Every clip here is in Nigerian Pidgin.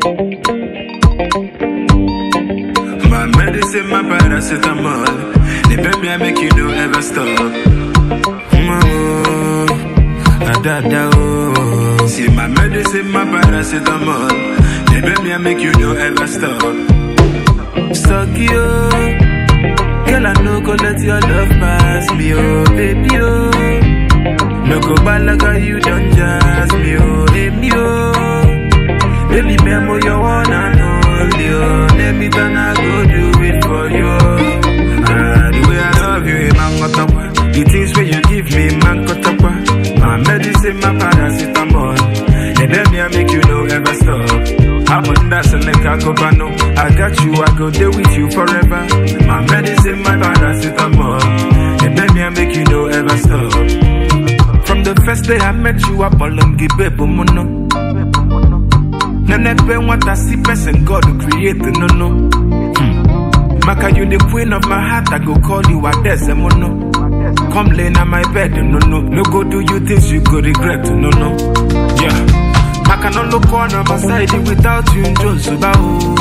My medicine, my paracetamol. The baby I make you don't ever stop. See my medicine, my paracetamol. The baby I make you don't ever stop. Suck you, girl I no go let your love pass me, oh baby oh. No go balaga you don't jazz me, oh baby oh. Baby memo you one and only, oh. Let me turn I go do it for you. The way I love you, man got up. The things where you give me, man got up. My medicine, my paracetamol. The baby I make you no ever stop. I'm on that select I got you, I go there with you forever. My medicine, my paracetamol. The baby I make you no ever stop. From the first day I met you, I ball and give baby mono. Never what I see person God to create no. Maka you the queen of my heart, I go call you a Desimono. Come lay on my bed, no go do you things you go regret, no. Yeah. I cannot look on my side without you in Josuba.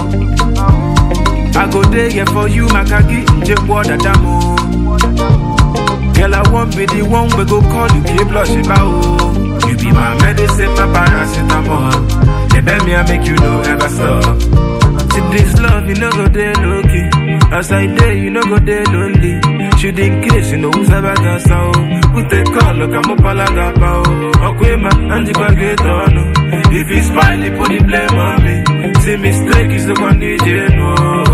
I go there for you, Makagi, Jebwada Damo. Girl, I won't be the one we go call you, keep blushing about. You be my medicine, my paracetamol. The baby I make you no ever stop. See this love, you no go there low-key. As I dare, you no go there lonely. Should in case you know who's ever got so. We take call, look, I'm up a lagapao. Okay, man, and you can get on. If he's smiling, put the blame on me. See mistake is the one DJ, no.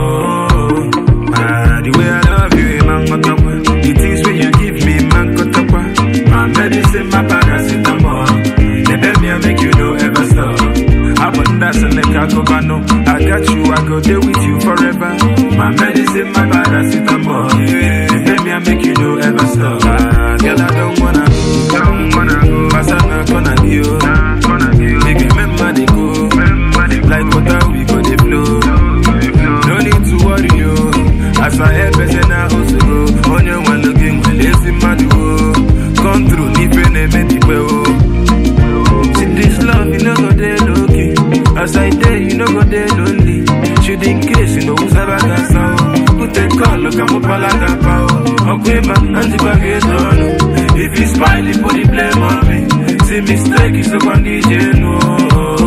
The way I love you, man, got up. The things when you give me, man, got up. My medicine, my paracetamol. The baby I make you no ever stop. I'm on that select I got you, I go there with you forever. My medicine, my paracetamol. The baby I make you no ever stop. Girl, I don't wanna go. Cause I'm not gonna give. Make me remember they go. Like water we go they flow. No need to worry you. As I help us and I also go. On your one looking, lazy man do. Come through, if you never make it well. See this love, you know go there low-key. As I dare, you know go there lonely. Should in case you know who's ever got so. Put a call, look, I'm up a lagapao. Okay, man, and you can get on. If he's smiling, put the blame on me. See mistake is the one DJ, no.